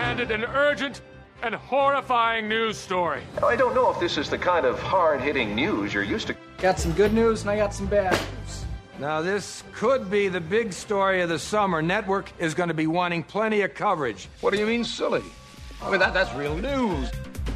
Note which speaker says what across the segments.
Speaker 1: demanded an urgent and horrifying news story.
Speaker 2: I don't know if this is the kind of hard-hitting news you're used to.
Speaker 3: Got some good news and I got some bad news.
Speaker 4: Now, this could be the big story of the summer. Network is going to be wanting plenty of coverage.
Speaker 2: What do you mean, silly? I mean, that's real news.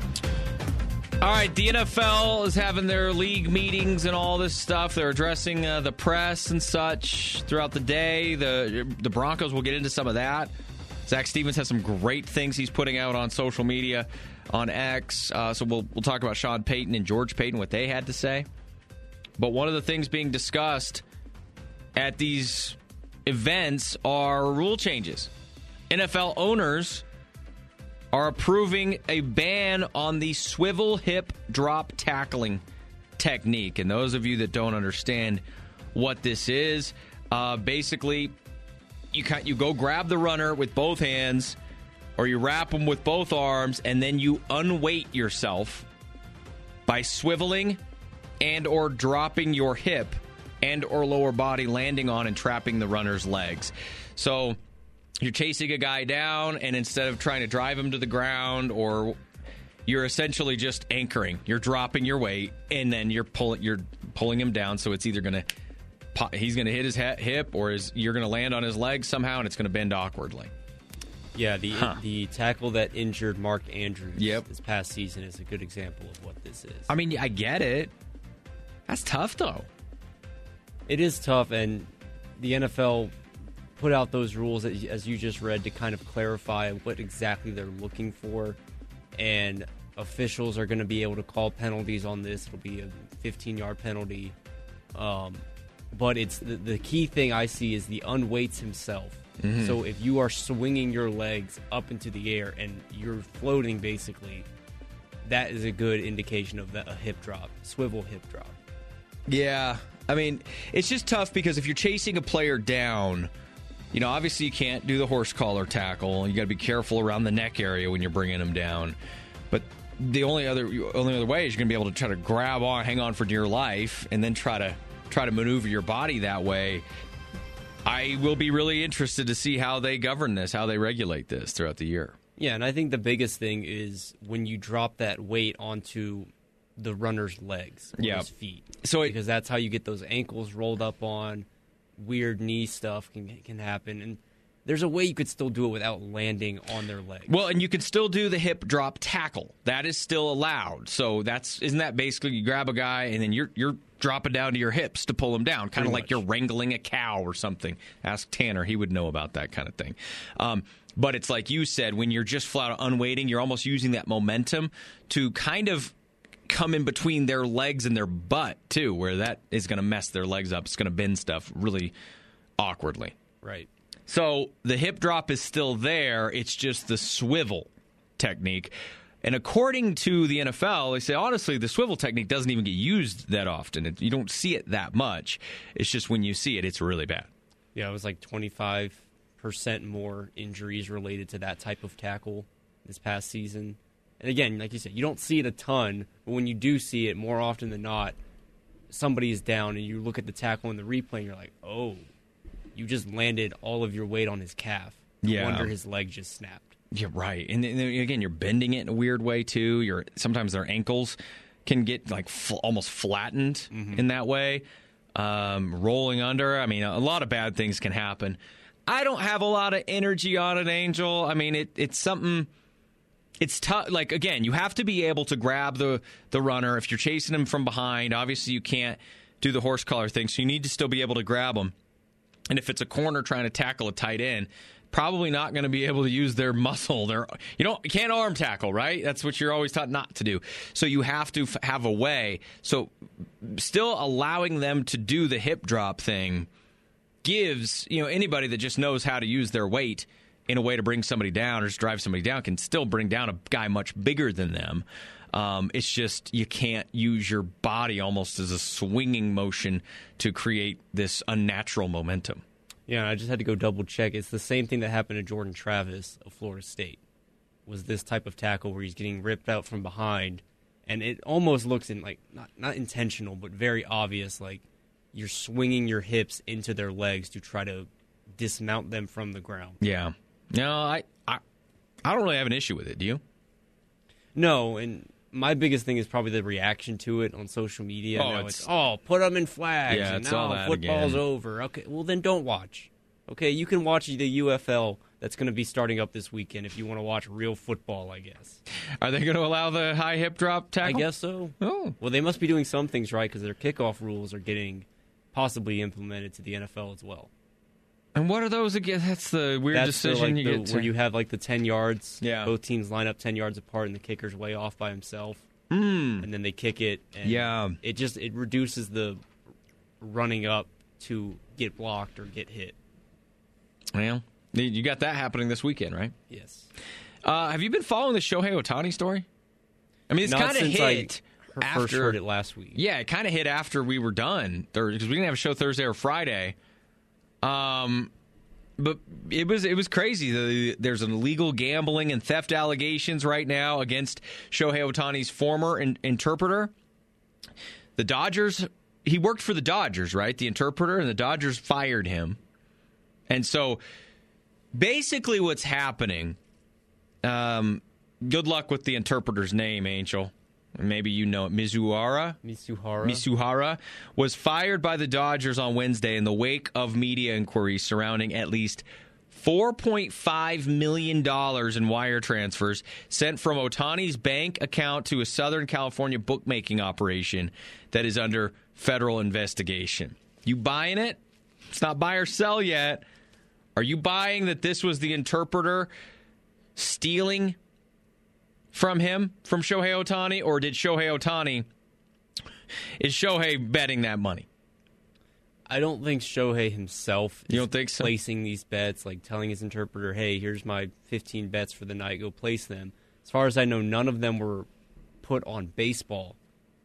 Speaker 5: All right, the NFL is having their league meetings and all this stuff. They're addressing the press and such throughout the day. The Broncos will get into some of that. Zach Stevens has some great things he's putting out on social media, on X. So we'll talk about Sean Payton and George Payton, what they had to say. But one of the things being discussed at these events are rule changes. NFL owners are approving a ban on the swivel hip drop tackling technique. And those of you that don't understand what this is, basically, you go grab the runner with both hands, or you wrap them with both arms, and then you unweight yourself by swiveling and or dropping your hip and or lower body, landing on and trapping the runner's legs. So you're chasing a guy down, and instead of trying to drive him to the ground, or you're essentially just anchoring, you're dropping your weight, and then you're pulling him down. So it's either he's going to hit his hip, or you're going to land on his leg somehow, and it's going to bend awkwardly.
Speaker 6: Yeah, the tackle that injured Mark Andrews this past season is a good example of what this is.
Speaker 5: I mean, I get it. That's tough, though.
Speaker 6: It is tough, and the NFL put out those rules, as you just read, to kind of clarify what exactly they're looking for, and officials are going to be able to call penalties on this. It'll be a 15-yard penalty. But it's the key thing I see is the unweights himself. Mm-hmm. So if you are swinging your legs up into the air and you're floating, basically, that is a good indication of a hip drop, swivel hip drop.
Speaker 5: Yeah. I mean, it's just tough because if you're chasing a player down, obviously you can't do the horse collar tackle. You got to be careful around the neck area when you're bringing them down. But the only other way is you're going to be able to try to grab on, hang on for dear life, and then try to maneuver your body that way. I will be really interested to see how they govern this, how they regulate this throughout the year.
Speaker 6: Yeah, and I think the biggest thing is when you drop that weight onto the runner's legs or his feet. Because that's how you get those ankles rolled up on. Weird knee stuff can happen. And there's a way you could still do it without landing on their legs.
Speaker 5: Well, and you can still do the hip drop tackle. That is still allowed. So isn't that basically you grab a guy and then you're dropping down to your hips to pull him down, kind of like you're wrangling a cow or something. Ask Tanner, he would know about that kind of thing. But it's like you said, when you're just flat out unweighting, you're almost using that momentum to kind of come in between their legs and their butt, too, where that is going to mess their legs up. It's going to bend stuff really awkwardly.
Speaker 6: Right.
Speaker 5: So the hip drop is still there. It's just the swivel technique. And according to the NFL, they say, honestly, the swivel technique doesn't even get used that often. You don't see it that much. It's just when you see it, it's really bad.
Speaker 6: Yeah, it was like 25% more injuries related to that type of tackle this past season. And again, like you said, you don't see it a ton, but when you do see it, more often than not, somebody is down, and you look at the tackle in the replay, and you're like, oh, you just landed all of your weight on his calf. No wonder his leg just snapped.
Speaker 5: You're right. And again, you're bending it in a weird way, too. Sometimes their ankles can get like almost flattened in that way. Rolling under. I mean, a lot of bad things can happen. I don't have a lot of energy on it, Angel. I mean, it's something... It's tough. Like, again, you have to be able to grab the runner. If you're chasing him from behind, obviously you can't do the horse collar thing, so you need to still be able to grab him. And if it's a corner trying to tackle a tight end, probably not going to be able to use their muscle. You can't arm tackle, right? That's what you're always taught not to do. So you have to have a way. So still allowing them to do the hip drop thing gives anybody that just knows how to use their weight in a way to bring somebody down or just drive somebody down can still bring down a guy much bigger than them. It's just you can't use your body almost as a swinging motion to create this unnatural momentum.
Speaker 6: Yeah, I just had to go double check. It's the same thing that happened to Jordan Travis of Florida State. Was this type of tackle where he's getting ripped out from behind, and it almost looks not intentional, but very obvious, like you're swinging your hips into their legs to try to dismount them from the ground.
Speaker 5: Yeah. No, I don't really have an issue with it. Do you?
Speaker 6: No, and my biggest thing is probably the reaction to it on social media.
Speaker 5: Oh,
Speaker 6: now it's put them in flags.
Speaker 5: Yeah,
Speaker 6: and
Speaker 5: it's
Speaker 6: now
Speaker 5: all that
Speaker 6: football's
Speaker 5: again.
Speaker 6: over. Okay, well then don't watch. Okay, you can watch the UFL that's going to be starting up this weekend if you want to watch real football, I guess.
Speaker 5: Are they going to allow the high hip drop tackle?
Speaker 6: I guess so.
Speaker 5: Oh.
Speaker 6: Well, they must be doing some things right because their kickoff rules are getting possibly implemented to the NFL as well.
Speaker 5: And what are those again? That's the weird
Speaker 6: That's
Speaker 5: decision you get to.
Speaker 6: where you have like the 10 yards.
Speaker 5: Yeah.
Speaker 6: Both teams line up 10 yards apart and the kicker's way off by himself. And then they kick it. And
Speaker 5: Yeah.
Speaker 6: It reduces the running up to get blocked or get hit.
Speaker 5: Well, you got that happening this weekend, right?
Speaker 6: Yes.
Speaker 5: Have you been following the Shohei Ohtani story? I mean, it's
Speaker 6: Not
Speaker 5: kind of
Speaker 6: since
Speaker 5: hit
Speaker 6: I
Speaker 5: after.
Speaker 6: first heard it last week.
Speaker 5: Yeah, it kind of hit after we were done because we didn't have a show Thursday or Friday. But it was crazy. There's an illegal gambling and theft allegations right now against Shohei Ohtani's former interpreter. The Dodgers, he worked for the Dodgers, right? The interpreter, and the Dodgers fired him. And so basically what's happening, good luck with the interpreter's name, Angel. Maybe you know it. Mizuhara was fired by the Dodgers on Wednesday in the wake of media inquiries surrounding at least $4.5 million in wire transfers sent from Ohtani's bank account to a Southern California bookmaking operation that is under federal investigation. You buying it? It's not buy or sell yet. Are you buying that this was the interpreter stealing from him, from Shohei Ohtani, or is Shohei betting that money?
Speaker 6: I don't think Shohei himself
Speaker 5: You
Speaker 6: is
Speaker 5: don't think so?
Speaker 6: placing these bets, like telling his interpreter, hey, here's my 15 bets for the night, go place them. As far as I know, none of them were put on baseball,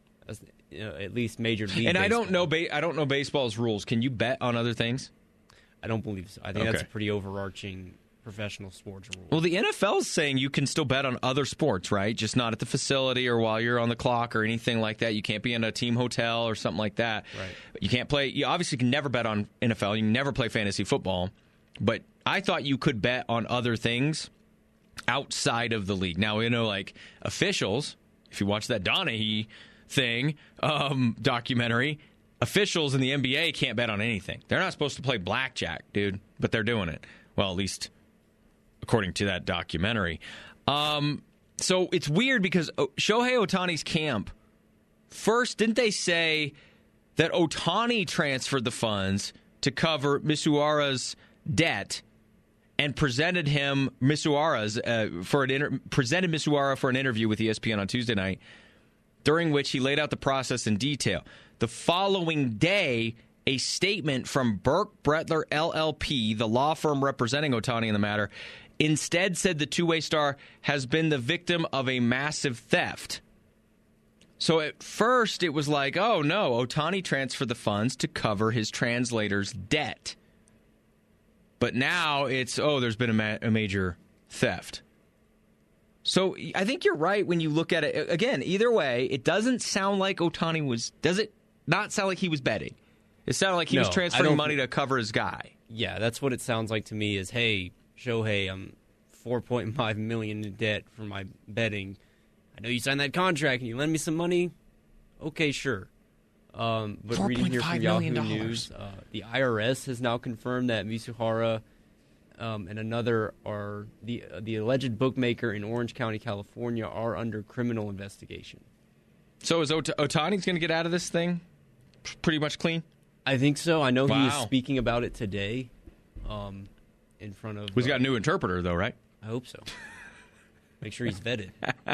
Speaker 6: at least Major League
Speaker 5: And
Speaker 6: Baseball.
Speaker 5: I don't know baseball's rules. Can you bet on other things?
Speaker 6: I don't believe so. I think that's a
Speaker 5: Okay.
Speaker 6: pretty overarching professional sports rule.
Speaker 5: Well, the NFL is saying you can still bet on other sports, right? Just not at the facility or while you're on the clock or anything like that. You can't be in a team hotel or something like that.
Speaker 6: Right.
Speaker 5: You can't play. You obviously can never bet on NFL. You can never play fantasy football. But I thought you could bet on other things outside of the league. Now, like officials, if you watch that Donaghy thing, documentary, officials in the NBA can't bet on anything. They're not supposed to play blackjack, dude, but they're doing it. Well, at least according to that documentary. So it's weird because Shohei Ohtani's camp, first, didn't they say that Ohtani transferred the funds to cover Mizuhara's debt and presented Mizuhara for an interview with ESPN on Tuesday night, during which he laid out the process in detail. The following day, a statement from Burke Brettler LLP, the law firm representing Ohtani in the matter, instead said the two-way star has been the victim of a massive theft. So at first it was like, oh no, Ohtani transferred the funds to cover his translator's debt. But now it's, there's been a major theft. So I think you're right when you look at it. Again, either way, it doesn't sound like Ohtani was, does it not sound like he was betting? It sounded like he was transferring money to cover his guy.
Speaker 6: Yeah, that's what it sounds like to me is, hey, Shohei, I'm $4.5 million in debt for my betting. I know you signed that contract and you lend me some money. Okay, sure. But reading here from Yahoo News, the IRS has now confirmed that Mizuhara and another are the alleged bookmaker in Orange County, California, are under criminal investigation.
Speaker 5: So is Ohtani's going to get out of this thing pretty much clean?
Speaker 6: I think so. I know he is
Speaker 5: Wow.
Speaker 6: speaking about it today in front of...
Speaker 5: He's got a new interpreter, though, right?
Speaker 6: I hope so. Make sure he's vetted.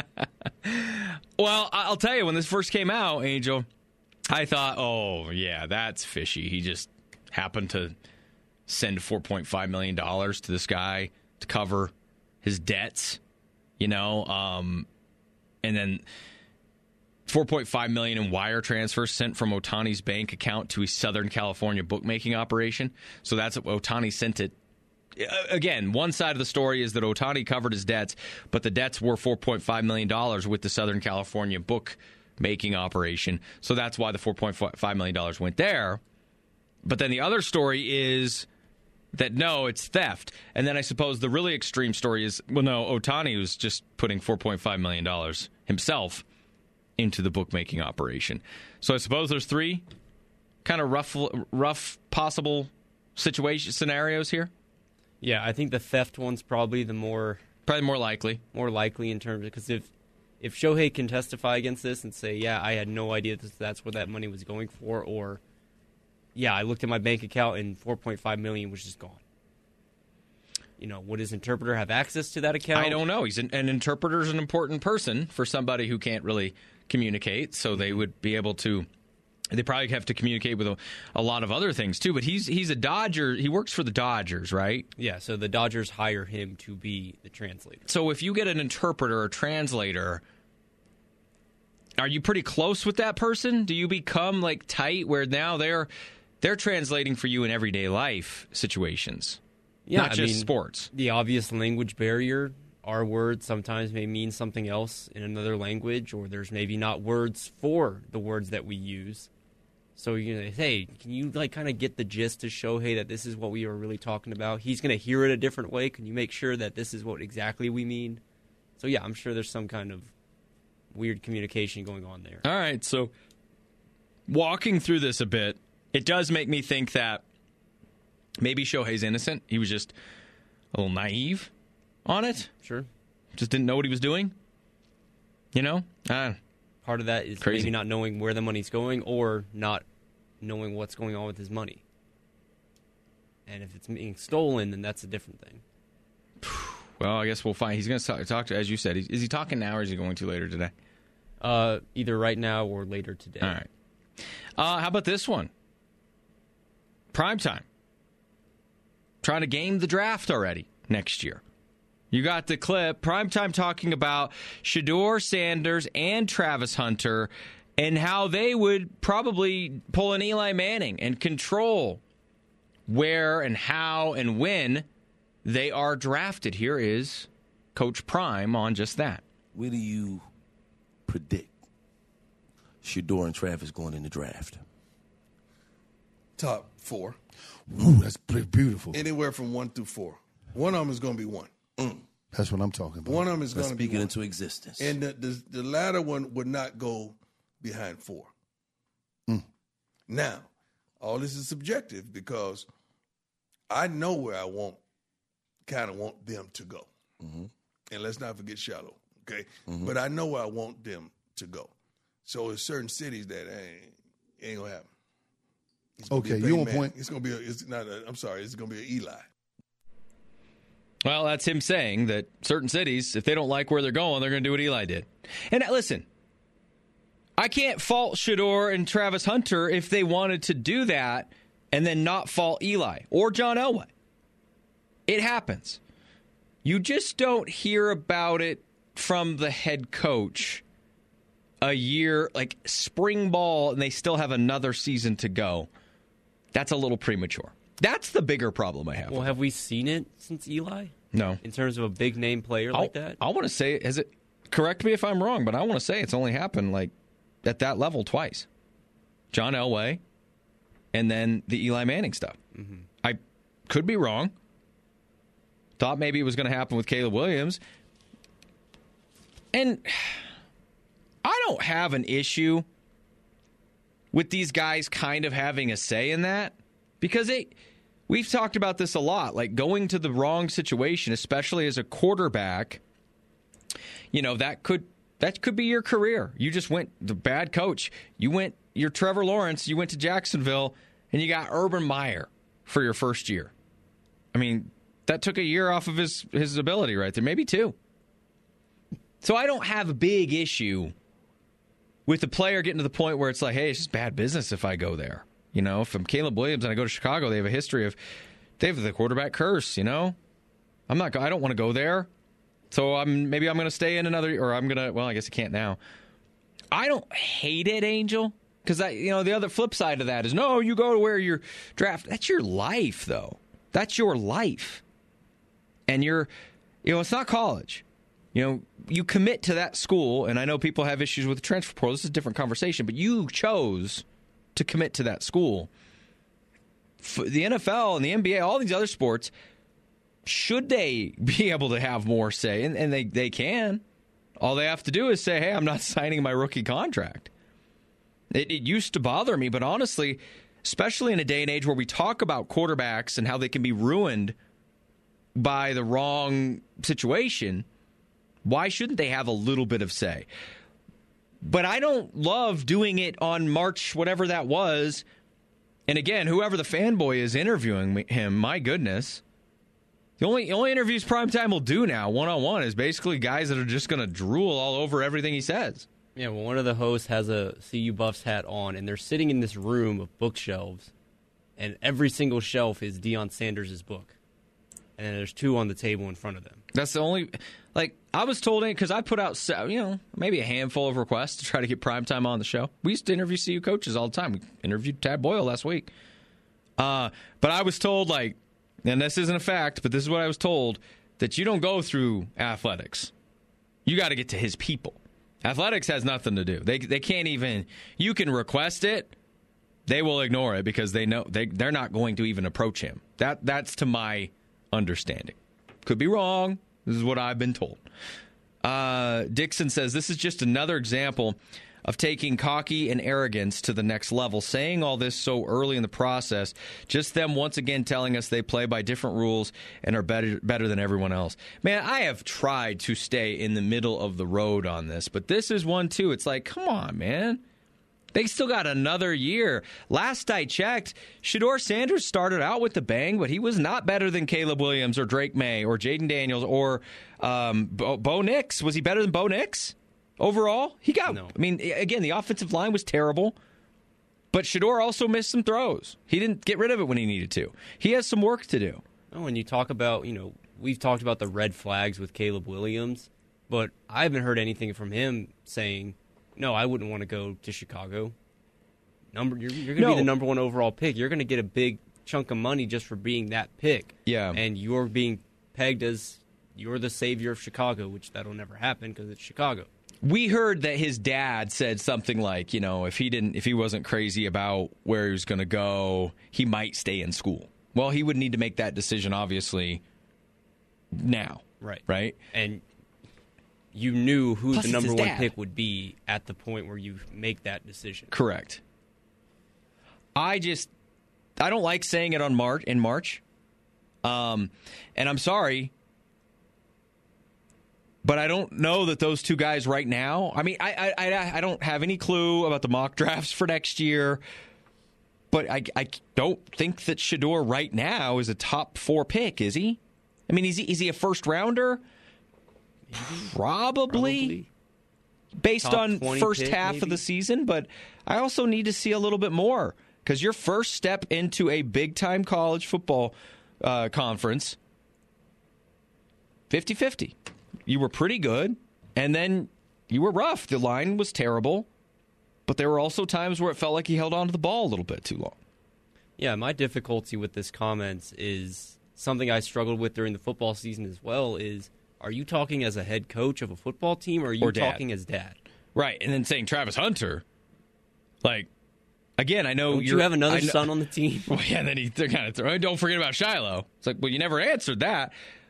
Speaker 5: Well, I'll tell you, when this first came out, Angel, I thought, oh, yeah, that's fishy. He just happened to send $4.5 million to this guy to cover his debts, and then $4.5 million in wire transfers sent from Ohtani's bank account to a Southern California bookmaking operation. So that's what Ohtani sent it. Again, one side of the story is that Ohtani covered his debts, but the debts were $4.5 million with the Southern California bookmaking operation. So that's why the $4.5 million went there. But then the other story is that, no, it's theft. And then I suppose the really extreme story is, well, no, Ohtani was just putting $4.5 million himself into the bookmaking operation. So I suppose there's three kind of rough possible scenarios here.
Speaker 6: Yeah, I think the theft one's probably more
Speaker 5: likely.
Speaker 6: More likely in terms of, because if Shohei can testify against this and say, yeah, I had no idea that's what that money was going for, or yeah, I looked at my bank account and $4.5 million was just gone. Would his interpreter have access to that account?
Speaker 5: I don't know. An interpreter's an important person for somebody who can't really communicate, so they would be able to. They probably have to communicate with a lot of other things too. But he's a Dodger. He works for the Dodgers, right?
Speaker 6: Yeah. So the Dodgers hire him to be the translator. So
Speaker 5: if you get an interpreter or translator, are you pretty close with that person? Do you become tight where now they're translating for you in everyday life situations?
Speaker 6: Yeah,
Speaker 5: not just sports.
Speaker 6: The obvious language barrier. Our words sometimes may mean something else in another language, or there's maybe not words for the words that we use. So hey, can you kind of get the gist to Shohei that this is what we are really talking about? He's going to hear it a different way. Can you make sure that this is what exactly we mean? So yeah, I'm sure there's some kind of weird communication going on there.
Speaker 5: All right, so walking through this a bit, it does make me think that maybe Shohei's innocent. He was just a little naive on it.
Speaker 6: Sure.
Speaker 5: Just didn't know what he was doing.
Speaker 6: Part of that is
Speaker 5: crazy.
Speaker 6: Maybe not knowing where the money's going or not knowing what's going on with his money. And if it's being stolen, then that's a different thing.
Speaker 5: Well, I guess we'll find. He's going to talk to, as you said, is he talking now or is he going to later today?
Speaker 6: Either right now or later today.
Speaker 5: All right. How about this one? Primetime. Trying to game the draft already next year. You got the clip. Primetime talking about Shedeur Sanders and Travis Hunter and how they would probably pull an Eli Manning and control where and how and when they are drafted. Here is Coach Prime on just that.
Speaker 7: Where do you predict Shedeur and Travis going in the draft?
Speaker 8: Top 4.
Speaker 9: Ooh, that's pretty beautiful.
Speaker 8: Anywhere from 1 through 4. One of them is going to be 1.
Speaker 9: That's what I'm talking about.
Speaker 8: One of them is going to be
Speaker 7: speaking
Speaker 8: 1.
Speaker 7: into existence.
Speaker 8: And the latter one would not go behind 4. Now, all this is subjective because I know where I want them to go. And let's not forget Shallow, okay? But I know where I want them to go. So there's certain cities that ain't going to happen.
Speaker 9: Okay, you on point.
Speaker 8: It's going to be it's going to be an Eli.
Speaker 5: Well, that's him saying that certain cities, if they don't like where they're going, they're going to do what Eli did. And listen, I can't fault Shedeur and Travis Hunter if they wanted to do that and then not fault Eli or John Elway. It happens. You just don't hear about it from the head coach a year, like spring ball, and they still have another season to go. That's a little premature. That's the bigger problem I have.
Speaker 6: Well, have we seen it since Eli?
Speaker 5: No.
Speaker 6: In terms of a big name player like that?
Speaker 5: I want to say, correct me if I'm wrong, but I want to say it's only happened at that level twice. John Elway and then the Eli Manning stuff. I could be wrong. Thought maybe it was going to happen with Caleb Williams. And I don't have an issue with these guys kind of having a say in that because we've talked about this a lot, going to the wrong situation, especially as a quarterback, that could be your career. You just went the bad coach. You're Trevor Lawrence, you went to Jacksonville and you got Urban Meyer for your first year. I mean, that took a year off of his ability right there, maybe 2. So I don't have a big issue with the player getting to the point where it's like, hey, it's just bad business if I go there. If I'm Caleb Williams and I go to Chicago, they have a history of they have the quarterback curse. I don't want to go there. So maybe I'm going to stay in another, or I'm going to. Well, I guess I can't now. I don't hate it, Angel, because the other flip side of that is no, you go to where you're drafted. That's your life, though. That's your life, and it's not college. You commit to that school, and I know people have issues with the transfer portal. This is a different conversation, but you chose to commit to that school the NFL and the NBA, all these other sports, should they be able to have more say? And they can. All they have to do is say, hey, I'm not signing my rookie contract. It used to bother me, but honestly, especially in a day and age where we talk about quarterbacks and how they can be ruined by the wrong situation, why shouldn't they have a little bit of say? But I don't love doing it on March, whatever that was. And again, whoever the fanboy is interviewing him, my goodness. The only interviews Primetime will do now, one-on-one, is basically guys that are just going to drool all over everything he says.
Speaker 6: Yeah, well, one of the hosts has a CU Buffs hat on, and they're sitting in this room of bookshelves, and every single shelf is Deion Sanders' book. And there's 2 on the table in front of them.
Speaker 5: That's the only, I was told, because I put out, maybe a handful of requests to try to get Primetime on the show. We used to interview CU coaches all the time. We interviewed Tad Boyle last week. But I was told, and this isn't a fact, but this is what I was told, that you don't go through athletics. You got to get to his people. Athletics has nothing to do. They can't even, you can request it, they will ignore it because they know they're not going to even approach him. That's to my understanding. Could be wrong. This is what I've been told. Dixon says, this is just another example of taking cocky and arrogance to the next level, saying all this so early in the process, just them once again telling us they play by different rules and are better than everyone else. Man, I have tried to stay in the middle of the road on this, but this is one too. It's like, come on, man. They still got another year. Last I checked, Shedeur Sanders started out with the bang, but he was not better than Caleb Williams or Drake May or Jaden Daniels or Bo Nix. Was he better than Bo Nix? Overall, he got. No. I mean, again, the offensive line was terrible, but Shedeur also missed some throws. He didn't get rid of it when he needed to. He has some work to do.
Speaker 6: Oh, and you talk about, we've talked about the red flags with Caleb Williams, but I haven't heard anything from him saying, no, I wouldn't want to go to Chicago. You're going to be the number 1 overall pick. You're going to get a big chunk of money just for being that pick. Yeah. And you're being pegged as you're the savior of Chicago, which that'll never happen because it's Chicago.
Speaker 5: We heard that his dad said something like, if he wasn't crazy about where he was going to go, he might stay in school. Well, he would need to make that decision, obviously, now. Right? And
Speaker 6: you knew who the number 1 pick would be at the point where you make that decision.
Speaker 5: Correct. I don't like saying it in March. And I'm sorry, but I don't know that those two guys right now. I mean, I don't have any clue about the mock drafts for next year, but I don't think that Shedeur right now is a top 4 pick, is he? I mean, is he a first rounder? Probably. Based on first half of the season, but I also need to see a little bit more because your first step into a big-time college football conference, 50-50. You were pretty good, and then you were rough. The line was terrible, but there were also times where it felt like he held on to the ball a little bit too long.
Speaker 6: Yeah, my difficulty with this comments is something I struggled with during the football season as well is, are you talking as a head coach of a football team, or are you talking as dad?
Speaker 5: Right, and then saying Travis Hunter, again, I know
Speaker 6: Don't you have another son on the team.
Speaker 5: Well, yeah, and then they're kind of throwing. Don't forget about Shiloh. It's like, well, you never answered that.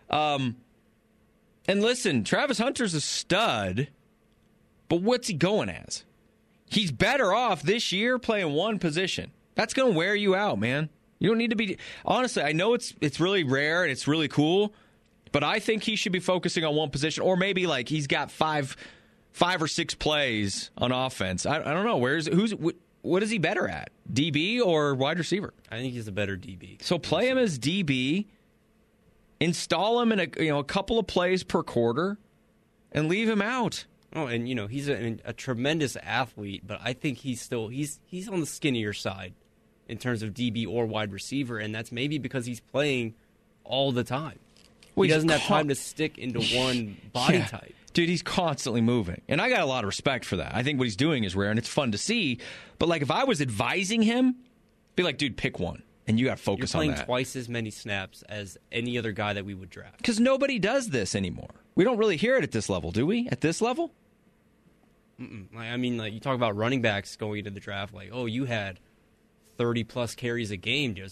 Speaker 5: And listen, Travis Hunter's a stud, but what's he going as? He's better off this year playing one position. That's going to wear you out, man. You don't need to be. Honestly, I know it's really rare and it's really cool, but I think he should be focusing on one position, or maybe he's got five or six plays on offense. I don't know. What is he better at? DB or wide receiver?
Speaker 6: I think he's a better DB.
Speaker 5: So play him as DB, install him in a couple of plays per quarter, and leave him out.
Speaker 6: Oh, and he's a tremendous athlete, but I think he's on the skinnier side in terms of DB or wide receiver, and that's maybe because he's playing all the time. Well, he doesn't have time to stick into one body type.
Speaker 5: Dude, he's constantly moving. And I got a lot of respect for that. I think what he's doing is rare, and it's fun to see. But, if I was advising him, be like, dude, pick one. And you got to focus on that.
Speaker 6: You're playing twice as many snaps as any other guy that we would draft.
Speaker 5: Because nobody does this anymore. We don't really hear it at this level, do we? At this level?
Speaker 6: Mm-mm. I mean, you talk about running backs going into the draft. You had 30-plus carries a game.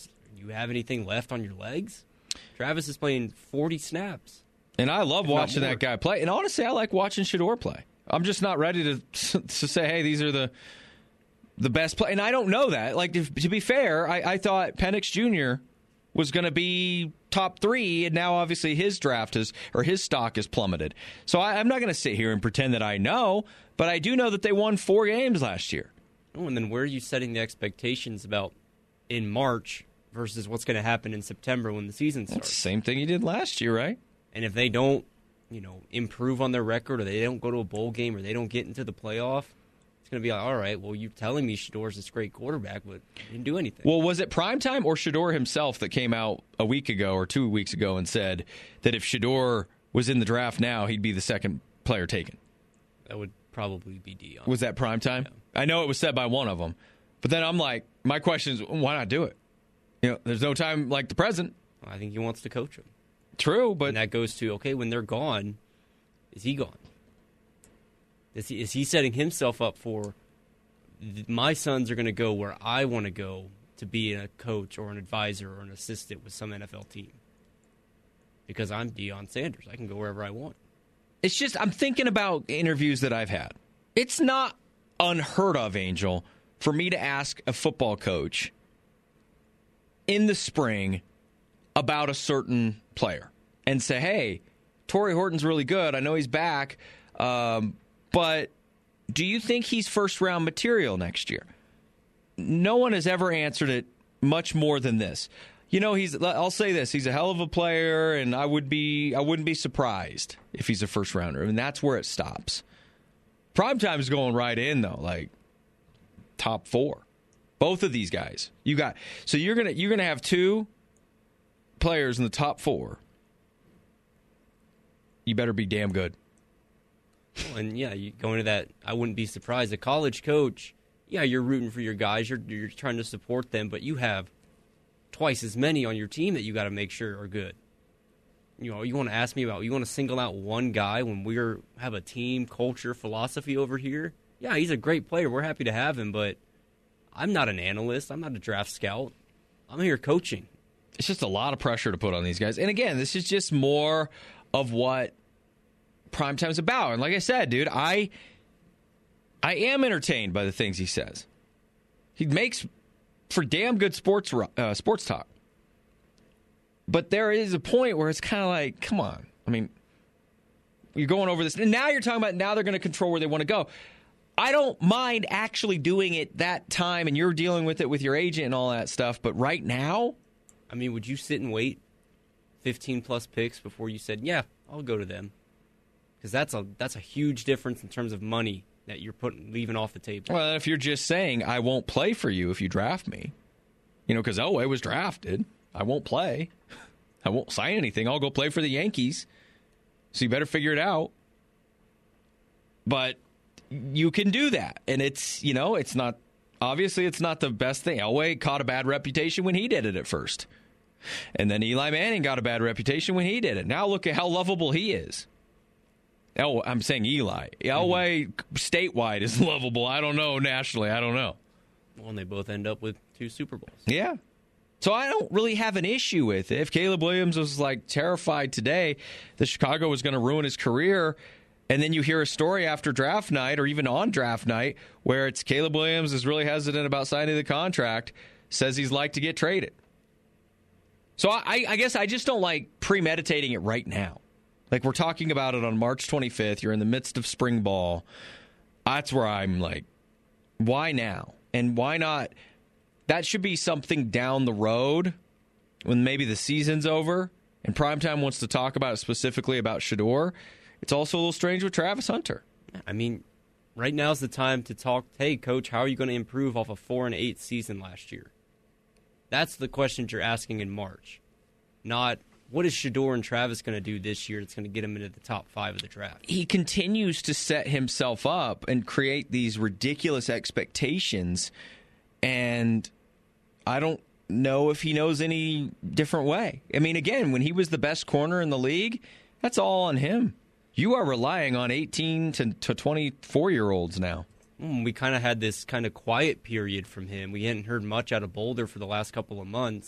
Speaker 6: you have anything left on your legs? Travis is playing 40 snaps.
Speaker 5: And I love watching that guy play. And honestly, I like watching Shedeur play. I'm just not ready to say, hey, these are the best play. And I don't know that. Like, to be fair, I thought Penix Jr. was going to be top 3, and now obviously his stock is plummeted. So I'm not going to sit here and pretend that I know, but I do know that they won 4 games last year.
Speaker 6: Oh, and then where are you setting the expectations about in March versus what's going to happen in September when the season starts?
Speaker 5: That's the same thing you did last year, right?
Speaker 6: And if they don't, improve on their record, or they don't go to a bowl game, or they don't get into the playoff, it's going to be like, all right, well, you're telling me Shedeur's this great quarterback, but he didn't do anything.
Speaker 5: Well, was it Primetime or Shedeur himself that came out a week ago or 2 weeks ago and said that if Shedeur was in the draft now, he'd be the second player taken?
Speaker 6: That would probably be Deion.
Speaker 5: Was that Primetime? Yeah. I know it was said by one of them. But then I'm like, my question is, why not do it? There's no time like the present.
Speaker 6: I think he wants to coach him.
Speaker 5: True, but...
Speaker 6: And that goes to, okay, when they're gone, is he gone? Is he setting himself up for, my sons are going to go where I want to go to be a coach or an advisor or an assistant with some NFL team? Because I'm Deion Sanders. I can go wherever I want.
Speaker 5: It's just, I'm thinking about interviews that I've had. It's not unheard of, Angel, for me to ask a football coach in the spring about a certain player and say, hey, Torrey Horton's really good. I know he's back, but do you think he's first-round material next year? No one has ever answered it much more than this. I'll say this, he's a hell of a player, and I wouldn't be surprised if he's a first-rounder. I mean, that's where it stops. Primetime is going right in, though, like top 4. Both of these guys. So you're gonna have 2 players in the top 4. You better be damn good.
Speaker 6: Well, and yeah, you go into that. I wouldn't be surprised. A college coach, yeah, you're rooting for your guys. You're trying to support them, but you have twice as many on your team that you got to make sure are good. You want to ask me about? You want to single out one guy when we have a team culture philosophy over here? Yeah, he's a great player. We're happy to have him, but I'm not an analyst. I'm not a draft scout. I'm here coaching.
Speaker 5: It's just a lot of pressure to put on these guys. And again, this is just more of what Primetime's about. And like I said, dude, I am entertained by the things he says. He makes for damn good sports talk. But there is a point where it's kind of like, come on. I mean, you're going over this. And now you're talking about now they're going to control where they want to go. I don't mind actually doing it that time, and you're dealing with it with your agent and all that stuff. But right now,
Speaker 6: I mean, would you sit and wait 15-plus picks before you said, yeah, I'll go to them? Because that's a huge difference in terms of money that you're leaving off the table.
Speaker 5: Well, if you're just saying, I won't play for you if you draft me, because Elway was drafted. I won't play. I won't sign anything. I'll go play for the Yankees. So you better figure it out. But you can do that. And it's not, obviously it's not the best thing. Elway caught a bad reputation when he did it at first. And then Eli Manning got a bad reputation when he did it. Now look at how lovable he is. I'm saying Eli. Elway statewide is lovable. I don't know nationally. I don't know.
Speaker 6: Well, and they both end up with 2 Super Bowls.
Speaker 5: Yeah. So I don't really have an issue with it. If Caleb Williams was terrified today that Chicago was going to ruin his career, and then you hear a story after draft night or even on draft night where it's Caleb Williams is really hesitant about signing the contract, says he's like to get traded. So I guess I just don't like premeditating it right now. Like, we're talking about it on March 25th. You're in the midst of spring ball. That's where I'm like, why now? And why not? That should be something down the road when maybe the season's over and Primetime wants to talk about it specifically about Shedeur. It's also a little strange with Travis Hunter.
Speaker 6: I mean, right now's the time to talk, hey, Coach, how are you going to improve off a 4-8 season last year? That's the questions you're asking in March. Not, what is Shedeur and Travis going to do this year that's going to get him into the top 5 of the draft?
Speaker 5: He continues to set himself up and create these ridiculous expectations, and I don't know if he knows any different way. I mean, again, when he was the best corner in the league, that's all on him. You are relying on 18 to 24-year-olds now.
Speaker 6: We kind of had this kind of quiet period from him. We hadn't heard much out of Boulder for the last couple of months.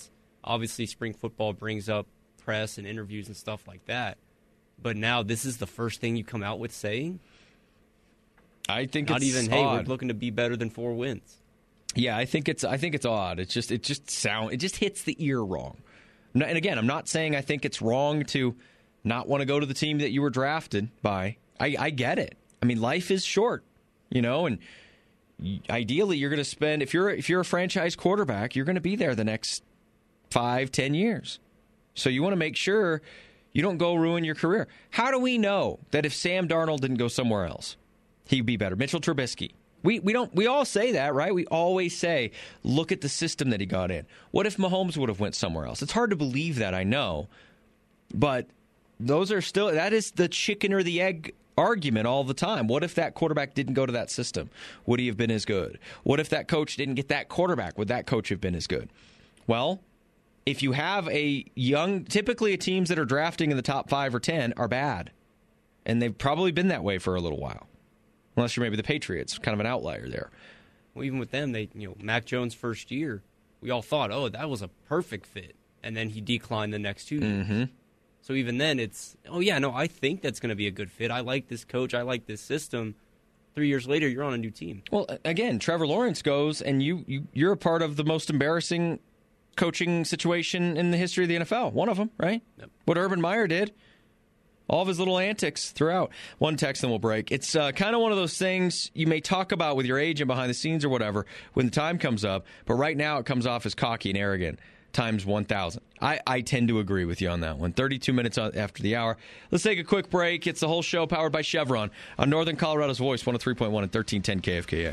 Speaker 6: Obviously, spring football brings up press and interviews and stuff like that. But now this is the first thing you come out with saying?
Speaker 5: I think
Speaker 6: not
Speaker 5: it's
Speaker 6: even,
Speaker 5: odd.
Speaker 6: hey, we're looking to be better than 4 wins.
Speaker 5: Yeah, I think it's odd. It just hits the ear wrong. And again, I'm not saying I think it's wrong to not want to go to the team that you were drafted by. I get it. I mean, life is short, and ideally you're going to spend, if you're a franchise quarterback, you're going to be there the next 5-10 years. So you want to make sure you don't go ruin your career. How do we know that if Sam Darnold didn't go somewhere else, he'd be better? Mitchell Trubisky. We all say that, right? We always say, look at the system that he got in. What if Mahomes would have went somewhere else? It's hard to believe that, I know. But that is the chicken or the egg argument all the time. What if that quarterback didn't go to that system? Would he have been as good? What if that coach didn't get that quarterback? Would that coach have been as good? Well, if you have typically teams that are drafting in the top 5 or 10 are bad. And they've probably been that way for a little while. Unless you're maybe the Patriots, kind of an outlier there.
Speaker 6: Well, even with them, Mac Jones' first year, we all thought, that was a perfect fit. And then he declined the next 2 years. Mm-hmm. So even then, it's, I think that's going to be a good fit. I like this coach. I like this system. 3 years later, you're on a new team. Well,
Speaker 5: again, Trevor Lawrence goes, and you're a part of the most embarrassing coaching situation in the history of the NFL. One of them, right? Yep. What Urban Meyer did. All of his little antics throughout. One text, then we'll break. It's kind of one of those things you may talk about with your agent behind the scenes or whatever when the time comes up, but right now it comes off as cocky and arrogant times 1,000. I tend to agree with you on that one. 32 minutes after the hour. Let's take a quick break. It's the whole show powered by Chevron on Northern Colorado's Voice, 103.1 and 1310 KFKA.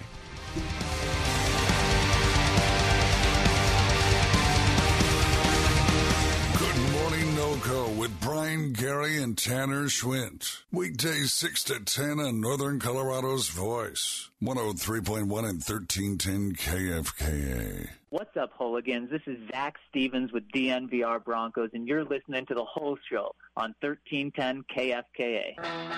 Speaker 10: With Brian Gary and Tanner Schwint. Weekdays 6 to 10 on Northern Colorado's Voice. 103.1 and 1310 KFKA.
Speaker 11: What's up, hooligans? This is Zach Stevens with DNVR Broncos, and you're listening to The Whole Show on 1310 KFKA.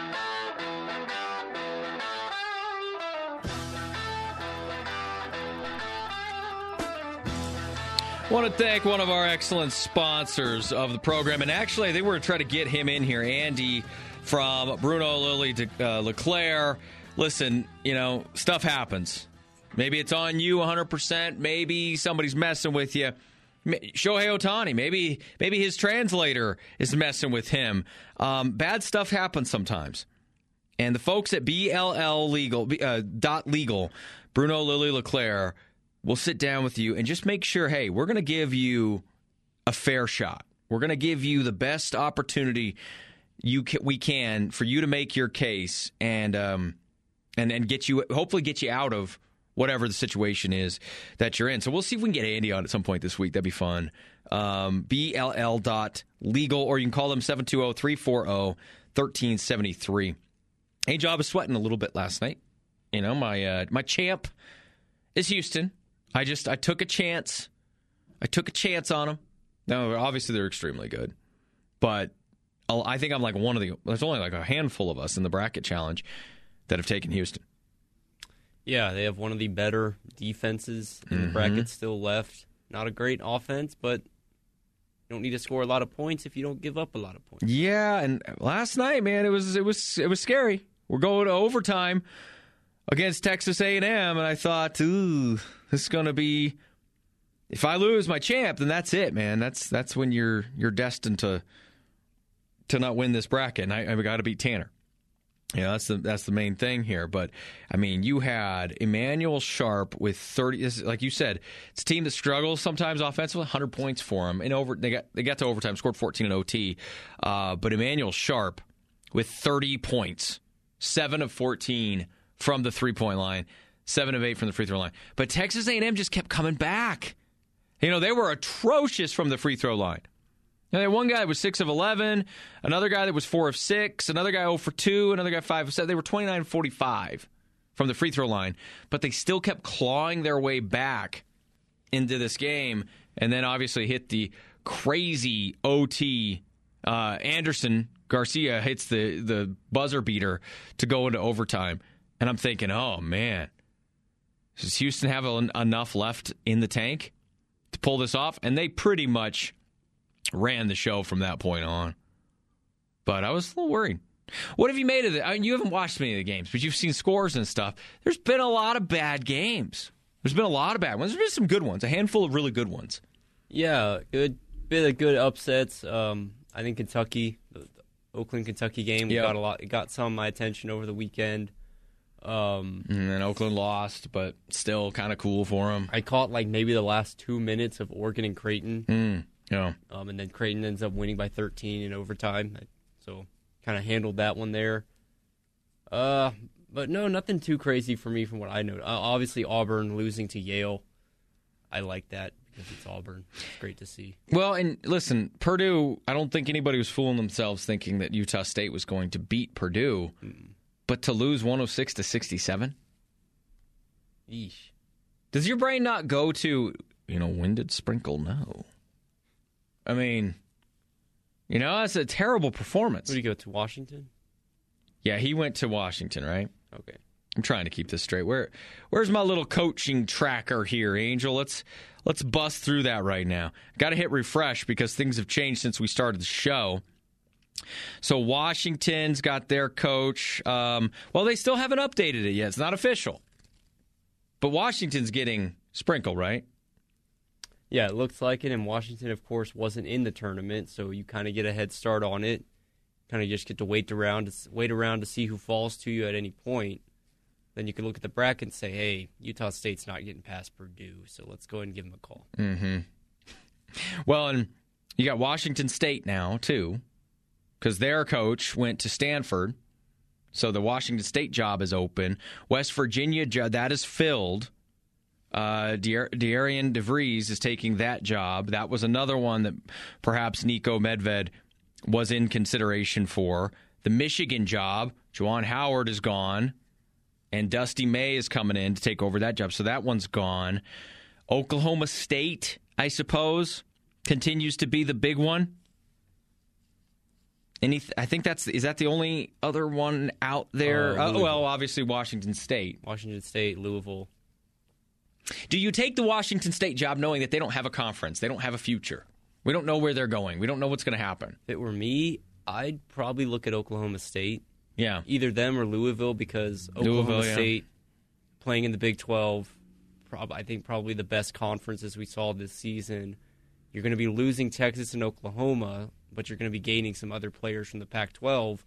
Speaker 5: I want to thank one of our excellent sponsors of the program. And actually, I think we're going to try to get him in here, Andy from Bruno Lilly to LeClaire. Listen, stuff happens. Maybe it's on you 100%. Maybe somebody's messing with you. Shohei Ohtani, maybe his translator is messing with him. Bad stuff happens sometimes. And the folks at BLL Legal, Bruno Lilly LeClaire, we'll sit down with you and just make sure, hey, we're going to give you a fair shot. We're going to give you the best opportunity we can for you to make your case and hopefully get you out of whatever the situation is that you're in. So we'll see if we can get Andy on at some point this week. That'd be fun. BLL.legal, or you can call them 720-340-1373. A-Job is sweating a little bit last night. My champ is Houston. I took a chance. I took a chance on them. Now, obviously, they're extremely good. But I think I'm like there's only like a handful of us in the bracket challenge that have taken Houston.
Speaker 6: Yeah, they have one of the better defenses in the bracket still left. Not a great offense, but you don't need to score a lot of points if you don't give up a lot of points. Yeah, and last night, man, it was scary. We're going to overtime against Texas A&M, and I thought, this is going to be, if I lose my champ, then that's it, man. That's when you're destined to not win this bracket, and I've got to beat Tanner. That's the main thing here. But, I mean, you had Emmanuel Sharp with 30, like you said, it's a team that struggles sometimes offensively, 100 points for them. They got to overtime, scored 14 in OT. But Emmanuel Sharp with 30 points, 7 of 14 from the three-point line, 7 of 8 from the free throw line. But Texas A&M just kept coming back. They were atrocious from the free throw line. They had one guy that was 6 of 11, another guy that was 4 of 6, another guy 0 for 2, another guy 5 of 7. They were 29-45 from the free throw line, but they still kept clawing their way back into this game, and then obviously hit the crazy OT. Anderson Garcia hits the buzzer beater to go into overtime. And I'm thinking, oh, man, does Houston have enough left in the tank
Speaker 5: to pull this off, and they pretty much ran the show from that point on. But I was a little worried. What have you made of it? I mean, you haven't watched many of the games, but you've seen scores and stuff. There's been a lot of bad games. There's been a lot of bad ones. There's been some good ones, a handful of really good ones.
Speaker 6: Yeah, bit of good upsets. I think Kentucky, the Oakland-Kentucky game, it got some of my attention over the weekend.
Speaker 5: And then Oakland lost, but still kind of cool for them.
Speaker 6: I caught maybe the last 2 minutes of Oregon and Creighton.
Speaker 5: Yeah.
Speaker 6: And then Creighton ends up winning by 13 in overtime. So kind of handled that one there. But no, nothing too crazy for me from what I know. Obviously, Auburn losing to Yale. I like that because it's Auburn. It's great to see.
Speaker 5: Well, and listen, Purdue, I don't think anybody was fooling themselves thinking that Utah State was going to beat Purdue. But to lose 106-67?
Speaker 6: Yeesh.
Speaker 5: Does your brain not go to, when did Sprinkle know? I mean, that's a terrible performance.
Speaker 6: Where did he go, to Washington?
Speaker 5: Yeah, he went to Washington, right?
Speaker 6: Okay.
Speaker 5: I'm trying to keep this straight. Where's my little coaching tracker here, Angel? Let's bust through that right now. Got to hit refresh because things have changed since we started the show. So Washington's got their coach. They still haven't updated it yet. It's not official. But Washington's getting Sprinkle, right?
Speaker 6: Yeah, it looks like it. And Washington, of course, wasn't in the tournament, so you kind of get a head start on it. Kind of just get to wait around to see who falls to you at any point. Then you can look at the bracket and say, hey, Utah State's not getting past Purdue, so let's go ahead and give them a call.
Speaker 5: Mm-hmm. Well, and you got Washington State now, too, because their coach went to Stanford, so the Washington State job is open. West Virginia, that is filled. De'Arian DeVries is taking that job. That was another one that perhaps Nico Medved was in consideration for. The Michigan job, Juwan Howard is gone, and Dusty May is coming in to take over that job. So that one's gone. Oklahoma State, I suppose, continues to be the big one. I think is that the only other one out there? Obviously Washington State.
Speaker 6: Washington State, Louisville.
Speaker 5: Do you take the Washington State job knowing that they don't have a conference? They don't have a future. We don't know where they're going. We don't know what's going to happen.
Speaker 6: If it were me, I'd probably look at Oklahoma State.
Speaker 5: Yeah.
Speaker 6: Either them or Louisville, because Oklahoma State playing in the Big 12, I think probably the best conference as we saw this season. You're going to be losing Texas and Oklahoma, but you're going to be gaining some other players from the Pac-12.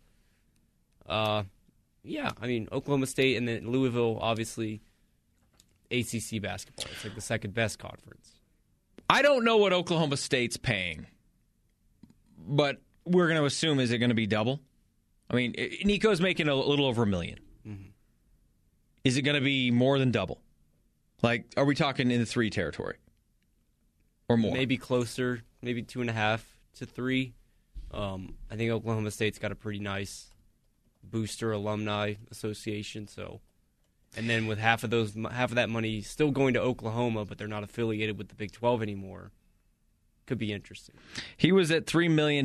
Speaker 6: Oklahoma State and then Louisville, obviously, ACC basketball. It's like the second best conference.
Speaker 5: I don't know what Oklahoma State's paying, but we're going to assume, is it going to be double? I mean, Nico's making a little over $1 million. Mm-hmm. Is it going to be more than double? Like, are we talking in the 3 territory or more?
Speaker 6: Maybe closer, maybe 2.5 to 3. I think Oklahoma State's got a pretty nice booster alumni association, so. And then with half of that money still going to Oklahoma, but they're not affiliated with the Big 12 anymore, could be interesting.
Speaker 5: He was at $3 million.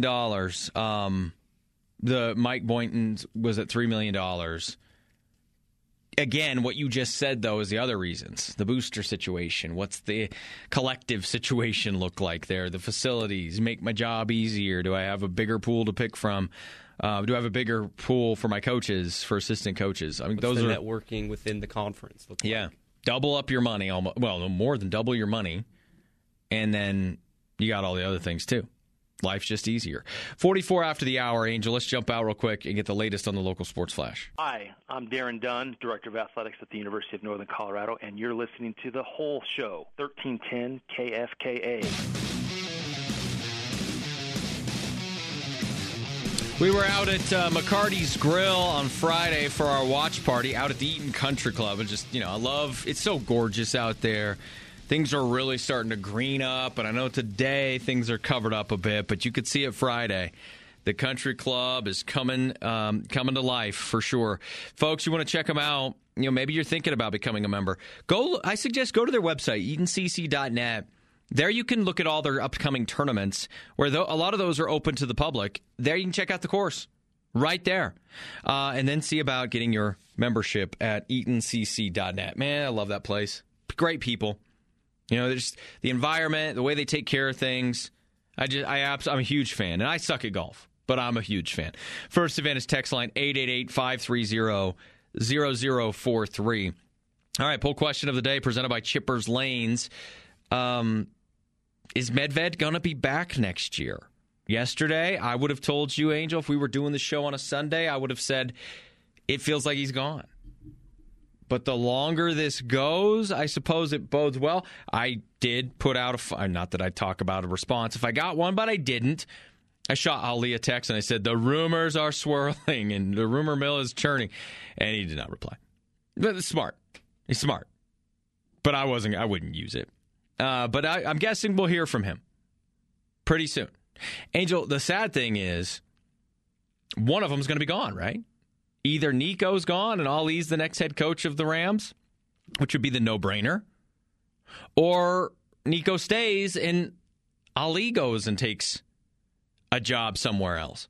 Speaker 5: The Mike Boynton was at $3 million. Again, what you just said, though, is the other reasons. The booster situation. What's the collective situation look like there? The facilities make my job easier. Do I have a bigger pool to pick from? Do I have a bigger pool for my coaches, for assistant coaches? I mean,
Speaker 6: those are networking within the conference.
Speaker 5: Yeah, double up your money. Well, more than double your money, and then you got all the other things too. Life's just easier. 44 after the hour, Angel. Let's jump out real quick and get the latest on the local sports flash.
Speaker 12: Hi, I'm Darren Dunn, Director of Athletics at the University of Northern Colorado, and you're listening to The Whole Show, 1310 KFKA.
Speaker 5: We were out at McCarty's Grill on Friday for our watch party out at the Eaton Country Club. And just, it's so gorgeous out there. Things are really starting to green up. And I know today things are covered up a bit, but you could see it Friday. The Country Club is coming to life for sure. Folks, you want to check them out. Maybe you're thinking about becoming a member. I suggest go to their website, EatonCC.net. There you can look at all their upcoming tournaments, where a lot of those are open to the public. There you can check out the course right there. And then see about getting your membership at EatonCC.net. Man, I love that place. Great people. There's the environment, the way they take care of things. I'm a huge fan, and I suck at golf, but I'm a huge fan. First Advantage text line 888-530-0043. All right, poll question of the day presented by Chippers Lanes. Is Medved going to be back next year? Yesterday, I would have told you, Angel, if we were doing the show on a Sunday, I would have said it feels like he's gone. But the longer this goes, I suppose it bodes well. I did put out not that I talk about a response if I got one, but I didn't. I shot Ali a text and I said, the rumors are swirling and the rumor mill is churning. And he did not reply. But it's smart. He's smart. But I wouldn't use it. But I'm guessing we'll hear from him pretty soon. Angel, the sad thing is one of them is going to be gone, right? Either Nico's gone and Ali's the next head coach of the Rams, which would be the no-brainer, or Nico stays and Ali goes and takes a job somewhere else.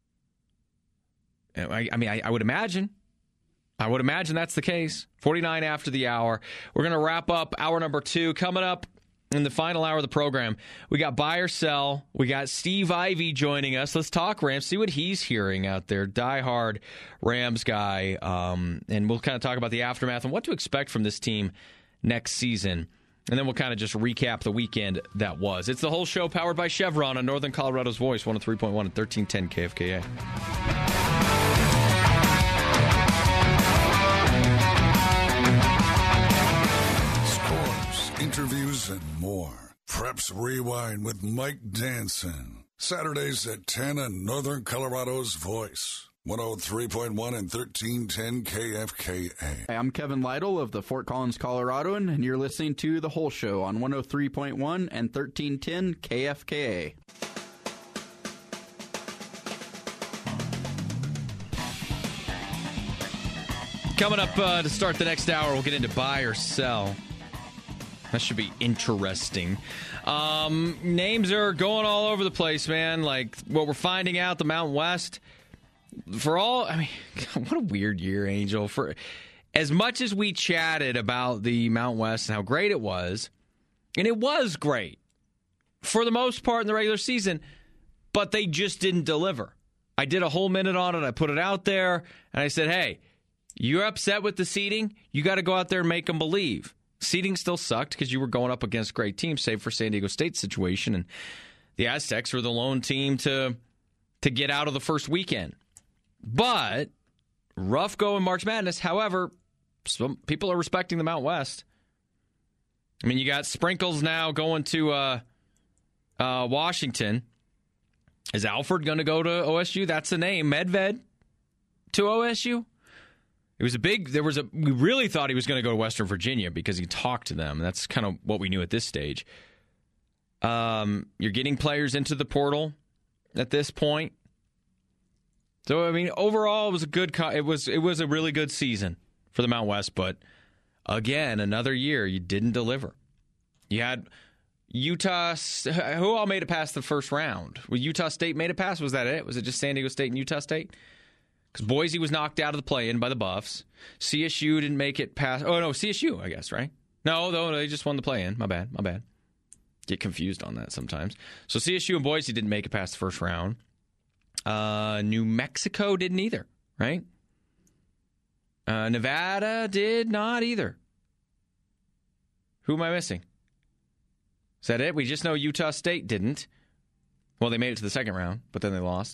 Speaker 5: I would imagine. That's the case. 49 after the hour. We're going to wrap up hour number 2. Coming up in the final hour of the program, we got Buy or Sell. We got Steve Ivy joining us. Let's talk Rams, see what he's hearing out there. Die-hard Rams guy. And we'll kind of talk about the aftermath and what to expect from this team next season. And then we'll kind of just recap the weekend that was. It's the whole show powered by Chevron on Northern Colorado's Voice, 103.1 and 1310 KFKA.
Speaker 10: Interviews and more. Preps Rewind with Mike Danson. Saturdays at 10 on Northern Colorado's Voice. 103.1 and 1310 KFKA.
Speaker 13: Hi, I'm Kevin Lytle of the Fort Collins Coloradoan, and you're listening to The Whole Show on 103.1 and 1310 KFKA.
Speaker 5: Coming up to start the next hour, we'll get into Buy or Sell. That should be interesting. Names are going all over the place, man. Like what we're finding out, the Mountain West. What a weird year, Angel. For as much as we chatted about the Mountain West and how great it was, and it was great for the most part in the regular season, but they just didn't deliver. I did a whole minute on it. I put it out there, and I said, hey, you're upset with the seeding? You got to go out there and make them believe. Seeding still sucked because you were going up against great teams, save for San Diego State's situation. And the Aztecs were the lone team to get out of the first weekend. But rough go in March Madness. However, some people are respecting the Mountain West. I mean, you got Sprinkles now going to Washington. Is Alford going to go to OSU? That's the name. Medved to OSU? We really thought he was going to go to Western Virginia because he talked to them. That's kind of what we knew at this stage. You're getting players into the portal at this point. So, overall, it was it was a really good season for the Mountain West. But, again, another year you didn't deliver. You had Utah. Who all made it past the first round? Utah State made it past? Was that it? Was it just San Diego State and Utah State? Because Boise was knocked out of the play-in by the Buffs. CSU didn't make it past... Oh, no, CSU, I guess, right? No, they just won the play-in. My bad. Get confused on that sometimes. So CSU and Boise didn't make it past the first round. New Mexico didn't either, right? Nevada did not either. Who am I missing? Is that it? We just know Utah State didn't. Well, they made it to the second round, but then they lost.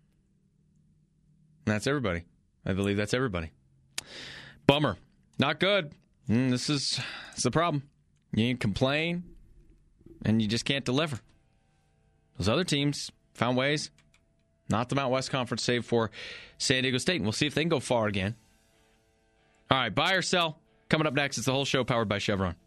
Speaker 5: That's everybody. I believe that's everybody. Bummer. Not good. This is the problem. You complain, and you just can't deliver. Those other teams found ways. Not the Mountain West Conference, save for San Diego State. And we'll see if they can go far again. All right, buy or sell. Coming up next, it's the whole show powered by Chevron.